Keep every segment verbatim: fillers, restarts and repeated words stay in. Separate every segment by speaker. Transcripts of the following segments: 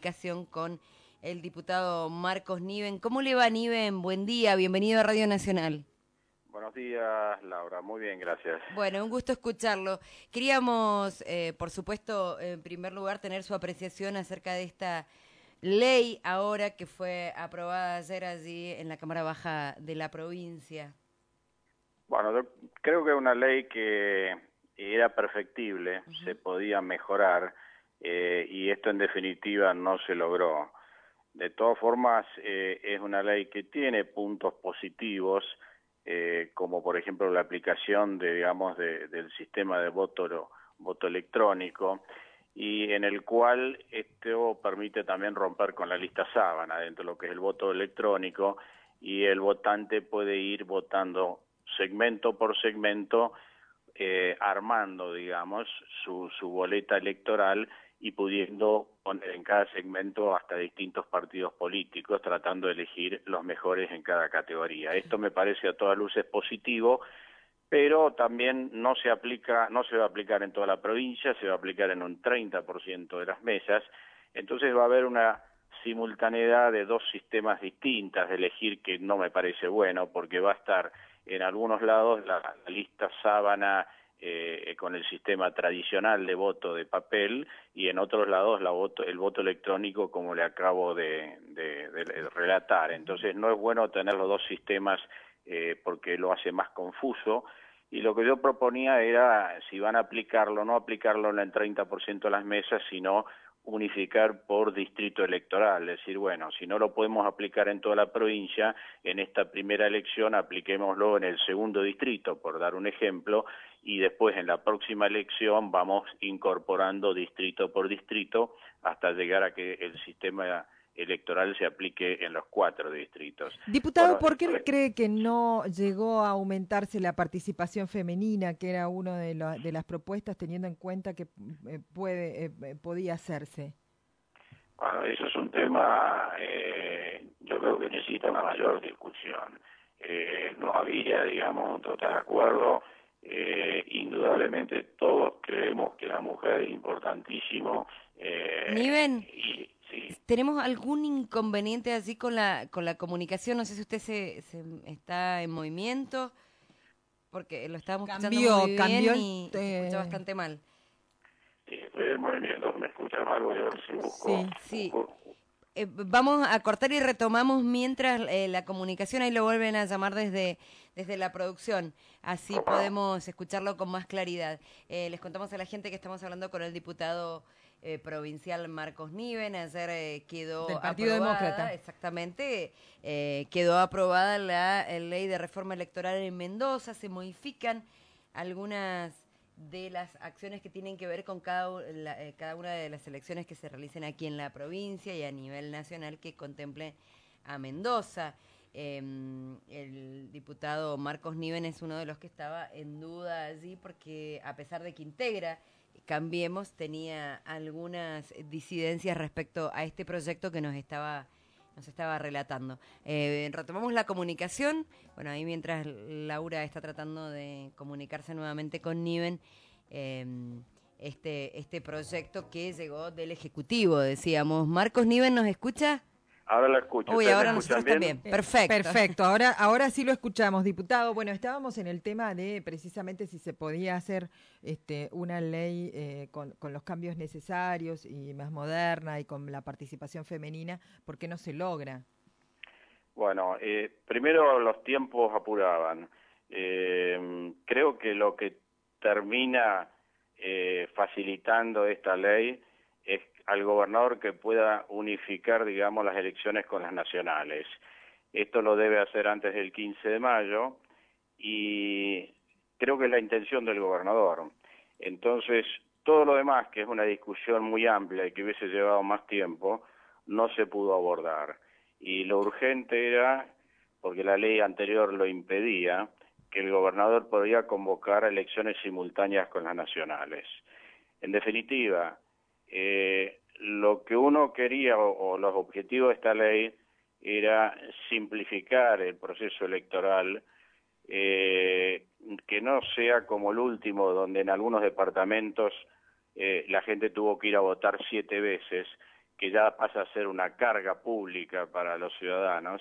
Speaker 1: comunicación con el diputado Marcos Niven. ¿Cómo le va, Niven? Buen día, bienvenido a Radio Nacional.
Speaker 2: Buenos días, Laura. Muy bien, gracias.
Speaker 1: Bueno, un gusto escucharlo. Queríamos, eh, por supuesto, en primer lugar, tener su apreciación acerca de esta ley ahora que fue aprobada ayer allí en la Cámara Baja de la provincia.
Speaker 2: Bueno, yo creo que es una ley que era perfectible, uh-huh. Se podía mejorar eh, y esto en definitiva no se logró. De todas formas, eh, es una ley que tiene puntos positivos, eh, como por ejemplo la aplicación de, digamos, de, del sistema de voto, voto electrónico, y en el cual esto permite también romper con la lista sábana dentro de lo que es el voto electrónico, y el votante puede ir votando segmento por segmento, eh, armando, digamos, su, su boleta electoral y pudiendo poner en cada segmento hasta distintos partidos políticos, tratando de elegir los mejores en cada categoría. Esto me parece a todas luces positivo, pero también no se aplica, no se va a aplicar en toda la provincia, se va a aplicar en un treinta por ciento de las mesas, entonces va a haber una simultaneidad de dos sistemas distintas de elegir, que no me parece bueno, porque va a estar en algunos lados la, la lista sábana eh, con el sistema tradicional de voto de papel, y en otros lados la voto, el voto electrónico, como le acabo de, de, de relatar. Entonces no es bueno tener los dos sistemas eh, porque lo hace más confuso, y lo que yo proponía era, si van a aplicarlo, no aplicarlo en el treinta por ciento de las mesas, sino unificar por distrito electoral, es decir, bueno, si no lo podemos aplicar en toda la provincia, en esta primera elección apliquémoslo en el segundo distrito, por dar un ejemplo, y después en la próxima elección vamos incorporando distrito por distrito hasta llegar a que el sistema electoral se aplique en los cuatro distritos.
Speaker 3: Diputado,
Speaker 2: Bueno,
Speaker 3: ¿por qué cree que no llegó a aumentarse la participación femenina, que era una de, la, de las propuestas, teniendo en cuenta que eh, puede eh, podía hacerse?
Speaker 4: Bueno, eso es un tema, eh, yo creo que necesita una mayor discusión. Eh, no había, digamos, un total acuerdo. Eh, indudablemente todos creemos que la mujer es importantísimo. Eh,
Speaker 1: Niven,
Speaker 4: y, sí.
Speaker 1: ¿Tenemos algún inconveniente así con la con la comunicación? No sé si usted se, se está en movimiento, porque lo estábamos
Speaker 3: Cambió,
Speaker 1: escuchando muy
Speaker 3: cambió
Speaker 1: bien
Speaker 3: el,
Speaker 1: y, y se
Speaker 3: eh...
Speaker 1: escucha bastante mal.
Speaker 4: Sí, estoy en movimiento, me escucha mal, voy a ver si busco.
Speaker 3: Sí,
Speaker 1: sí.
Speaker 4: busco.
Speaker 1: Eh, vamos a cortar y retomamos mientras eh, la comunicación, ahí lo vuelven a llamar desde, desde la producción, así podemos escucharlo con más claridad. Eh, les contamos a la gente que estamos hablando con el diputado eh, provincial Marcos Niven. Ayer eh, quedó
Speaker 3: del Partido
Speaker 1: aprobada,
Speaker 3: Demócrata.
Speaker 1: Exactamente, eh, quedó aprobada la, la ley de reforma electoral en Mendoza, se modifican algunas de las acciones que tienen que ver con cada, la, eh, cada una de las elecciones que se realicen aquí en la provincia y a nivel nacional que contemplen a Mendoza. Eh, el diputado Marcos Niven es uno de los que estaba en duda allí porque a pesar de que integra Cambiemos, tenía algunas disidencias respecto a este proyecto que nos estaba nos estaba relatando. Eh, retomamos la comunicación. Bueno, ahí mientras Laura está tratando de comunicarse nuevamente con Niven, eh, este, este proyecto que llegó del Ejecutivo, decíamos. Marcos Niven, ¿nos escucha?
Speaker 2: Ahora la escucho.
Speaker 1: Uy, ahora nosotros
Speaker 2: bien?
Speaker 1: también. Perfecto.
Speaker 3: Perfecto. Ahora, ahora sí lo escuchamos, diputado. Bueno, estábamos en el tema de precisamente si se podía hacer este, una ley eh, con, con los cambios necesarios y más moderna y con la participación femenina. ¿Por qué no se logra?
Speaker 2: Bueno, eh, primero los tiempos apuraban. Eh, creo que lo que termina eh, facilitando esta ley es al gobernador que pueda unificar, digamos, las elecciones con las nacionales. Esto lo debe hacer antes del quince de mayo y creo que es la intención del gobernador. Entonces, todo lo demás, que es una discusión muy amplia y que hubiese llevado más tiempo, no se pudo abordar. Y lo urgente era, porque la ley anterior lo impedía, que el gobernador podía convocar elecciones simultáneas con las nacionales. En definitiva, eh, lo que uno quería o, o los objetivos de esta ley era simplificar el proceso electoral, eh, que no sea como el último, donde en algunos departamentos eh, la gente tuvo que ir a votar siete veces, que que ya pasa a ser una carga pública para los ciudadanos.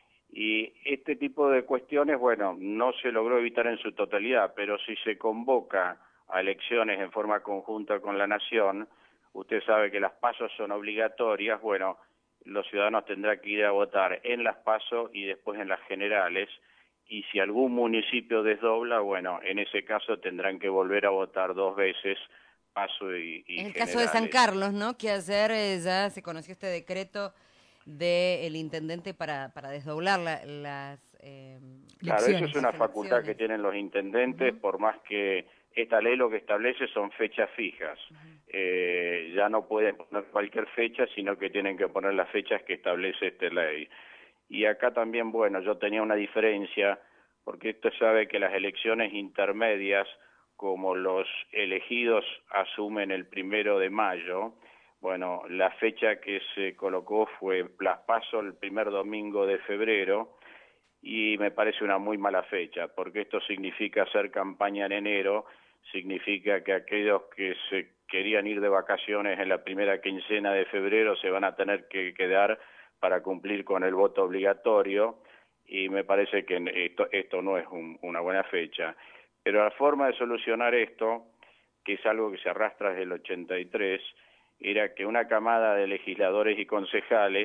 Speaker 2: Y este tipo de cuestiones, bueno, no se logró evitar en su totalidad, pero si se convoca a elecciones en forma conjunta con la Nación, usted sabe que las PASO son obligatorias, bueno, los ciudadanos tendrán que ir a votar en las PASO y después en las generales, y si algún municipio desdobla, bueno, en ese caso tendrán que volver a votar dos veces, PASO y, y
Speaker 1: Es el
Speaker 2: generales.
Speaker 1: caso de San Carlos, ¿no? Que ayer eh, ya se conoció este decreto del intendente para, para desdoblar la, las eh,
Speaker 2: Claro, eso es una
Speaker 1: las
Speaker 2: facultad
Speaker 1: elecciones.
Speaker 2: que tienen los intendentes,
Speaker 1: Uh-huh.
Speaker 2: por más que esta ley lo que establece son fechas fijas. Uh-huh. eh, ya no pueden poner cualquier fecha, sino que tienen que poner las fechas que establece esta ley. Y acá también, bueno, yo tenía una diferencia, porque esto sabe que las elecciones intermedias, como los elegidos asumen el primero de mayo, bueno, la fecha que se colocó fue las PASO el primer domingo de febrero, y me parece una muy mala fecha, porque esto significa hacer campaña en enero, significa que aquellos que se querían ir de vacaciones en la primera quincena de febrero se van a tener que quedar para cumplir con el voto obligatorio, y me parece que esto, esto no es un, una buena fecha. Pero la forma de solucionar esto, que es algo que se arrastra desde el ochenta y tres, era que una camada de legisladores y concejales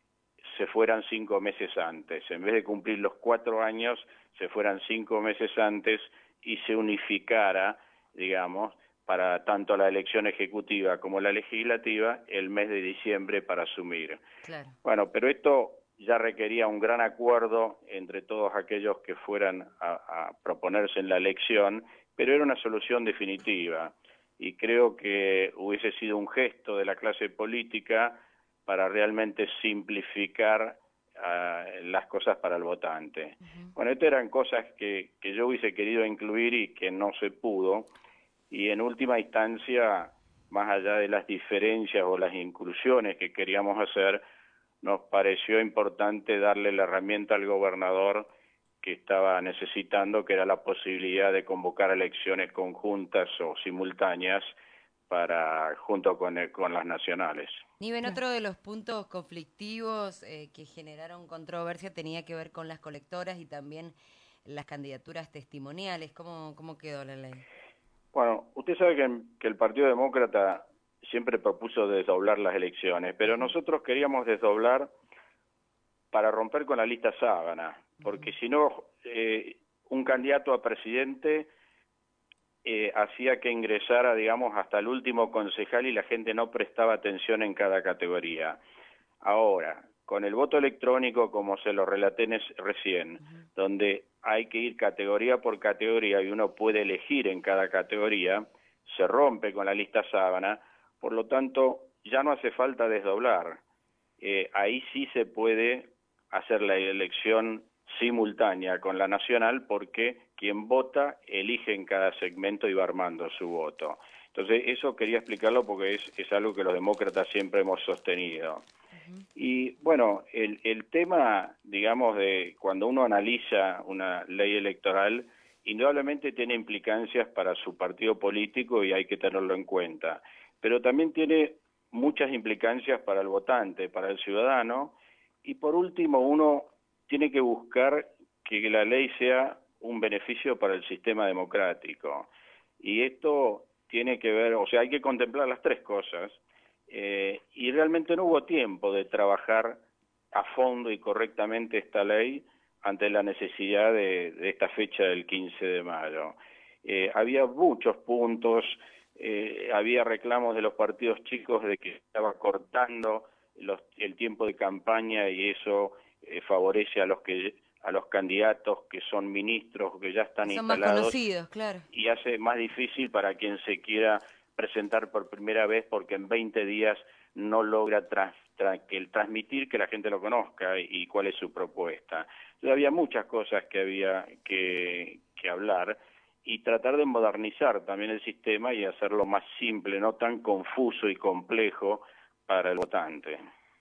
Speaker 2: se fueran cinco meses antes. En vez de cumplir los cuatro años, se fueran cinco meses antes y se unificara, digamos, para tanto la elección ejecutiva como la legislativa, el mes de diciembre para asumir.
Speaker 1: Claro.
Speaker 2: Bueno, pero esto ya requería un gran acuerdo entre todos aquellos que fueran a, a proponerse en la elección, pero era una solución definitiva. Y creo que hubiese sido un gesto de la clase política para realmente simplificar uh, las cosas para el votante. Uh-huh. Bueno, estas eran cosas que, que yo hubiese querido incluir y que no se pudo, y en última instancia, más allá de las diferencias o las inclusiones que queríamos hacer, nos pareció importante darle la herramienta al gobernador que estaba necesitando, que era la posibilidad de convocar elecciones conjuntas o simultáneas para junto con, el, con las nacionales.
Speaker 1: Niven, otro de los puntos conflictivos eh, que generaron controversia tenía que ver con las colectoras y también las candidaturas testimoniales. ¿Cómo, cómo quedó la ley?
Speaker 2: Bueno, usted sabe que, que el Partido Demócrata siempre propuso desdoblar las elecciones, pero nosotros queríamos desdoblar para romper con la lista sábana, porque si no, eh, un candidato a presidente Eh, hacía que ingresara, digamos, hasta el último concejal y la gente no prestaba atención en cada categoría. Ahora, con el voto electrónico, como se lo relaté recién, uh-huh. donde hay que ir categoría por categoría y uno puede elegir en cada categoría, se rompe con la lista sábana, por lo tanto, ya no hace falta desdoblar. Eh, ahí sí se puede hacer la elección simultánea con la nacional, porque quien vota elige en cada segmento y va armando su voto. Entonces, eso quería explicarlo porque es, es algo que los demócratas siempre hemos sostenido. Uh-huh. Y bueno, el, el tema, digamos, de cuando uno analiza una ley electoral, indudablemente tiene implicancias para su partido político y hay que tenerlo en cuenta, pero también tiene muchas implicancias para el votante, para el ciudadano, y por último uno tiene que buscar que la ley sea un beneficio para el sistema democrático. Y esto tiene que ver, o sea, hay que contemplar las tres cosas, eh, y realmente no hubo tiempo de trabajar a fondo y correctamente esta ley ante la necesidad de, de esta fecha del quince de mayo. Eh, había muchos puntos, eh, había reclamos de los partidos chicos de que estaba cortando los, el tiempo de campaña y eso eh, favorece a los que a los candidatos que son ministros, que ya están
Speaker 1: son
Speaker 2: instalados,
Speaker 1: más conocidos, claro,
Speaker 2: y hace más difícil para quien se quiera presentar por primera vez, porque en veinte días no logra tras, tras, que el transmitir que la gente lo conozca y, y cuál es su propuesta. Entonces, había muchas cosas que había que, que hablar y tratar de modernizar también el sistema y hacerlo más simple, no tan confuso y complejo para el votante.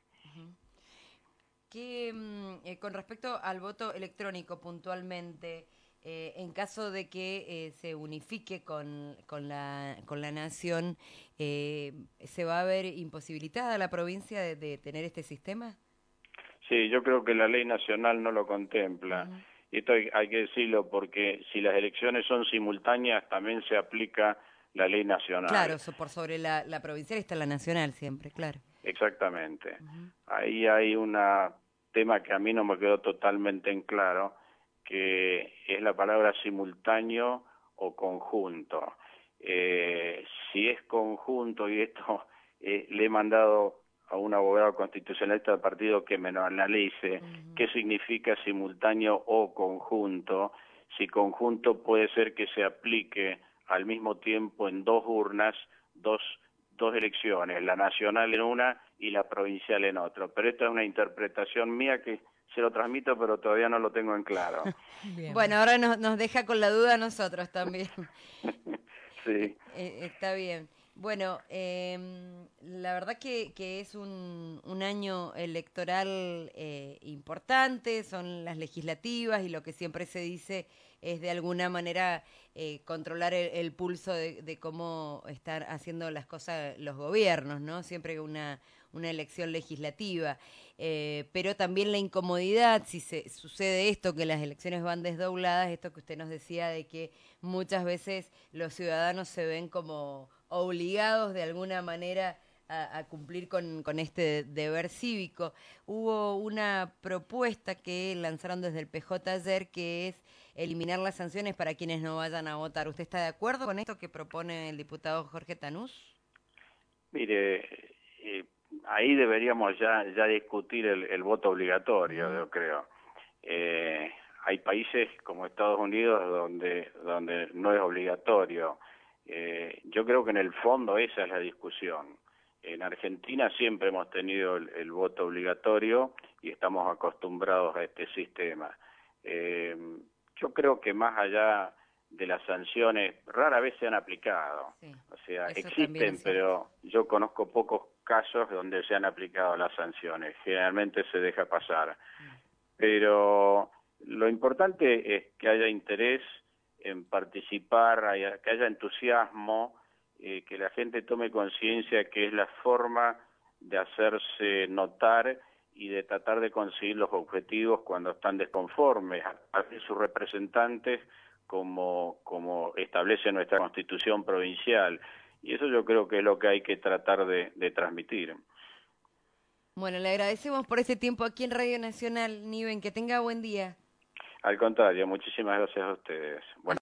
Speaker 1: Que eh, con respecto al voto electrónico puntualmente, eh, en caso de que eh, se unifique con, con, la, con la nación, eh, ¿se va a ver imposibilitada la provincia de, de tener este sistema?
Speaker 2: Sí, yo creo que la ley nacional no lo contempla.
Speaker 1: Uh-huh.
Speaker 2: Y esto hay, hay que decirlo porque si las elecciones son simultáneas, también se aplica la ley nacional.
Speaker 1: Claro, so, por sobre la, la provincial está la nacional siempre, claro.
Speaker 2: Exactamente.
Speaker 1: Uh-huh.
Speaker 2: Ahí hay un tema que a mí no me quedó totalmente en claro, que es la palabra simultáneo o conjunto. Eh, si es conjunto, y esto eh, le he mandado a un abogado constitucionalista del partido que me lo analice, uh-huh. qué significa simultáneo o conjunto. Si conjunto puede ser que se aplique al mismo tiempo en dos urnas, dos, dos elecciones, la nacional en una y la provincial en otra. Pero esta es una interpretación mía que se lo transmito, pero todavía no lo tengo en claro.
Speaker 1: Bueno, ahora nos, nos deja con la duda a nosotros también.
Speaker 2: Sí.
Speaker 1: Eh, está bien. Bueno, eh, la verdad que, que es un, un año electoral eh, importante, son las legislativas y lo que siempre se dice es de alguna manera eh, controlar el, el pulso de, de cómo están haciendo las cosas los gobiernos, ¿no? Siempre una, una elección legislativa, eh, pero también la incomodidad, si se sucede esto, que las elecciones van desdobladas, esto que usted nos decía de que muchas veces los ciudadanos se ven como obligados de alguna manera a, a cumplir con, con este deber cívico. Hubo una propuesta que lanzaron desde el P J ayer, que es eliminar las sanciones para quienes no vayan a votar. ¿Usted está de acuerdo con esto que propone el diputado Jorge Tanús?
Speaker 2: Mire, eh, ahí deberíamos ya, ya discutir el, el voto obligatorio,
Speaker 1: Uh-huh.
Speaker 2: yo creo. Eh, hay países como Estados Unidos donde, donde no es obligatorio. Eh, yo creo que en el fondo esa es la discusión. En Argentina siempre hemos tenido el, el voto obligatorio y estamos acostumbrados a este sistema. Eh, yo creo que más allá de las sanciones, rara vez se han aplicado. Sí, o sea, existen, pero yo conozco pocos casos donde se han aplicado las sanciones. Generalmente se deja pasar. Mm. Pero lo importante es que haya interés en participar, haya, que haya entusiasmo, eh, que la gente tome conciencia que es la forma de hacerse notar y de tratar de conseguir los objetivos cuando están desconformes, a sus representantes como, como establece nuestra Constitución provincial. Y eso yo creo que es lo que hay que tratar de, de transmitir.
Speaker 1: Bueno, le agradecemos por ese tiempo aquí en Radio Nacional, Niven, que tenga buen día.
Speaker 2: Al contrario, muchísimas gracias a ustedes. Bueno.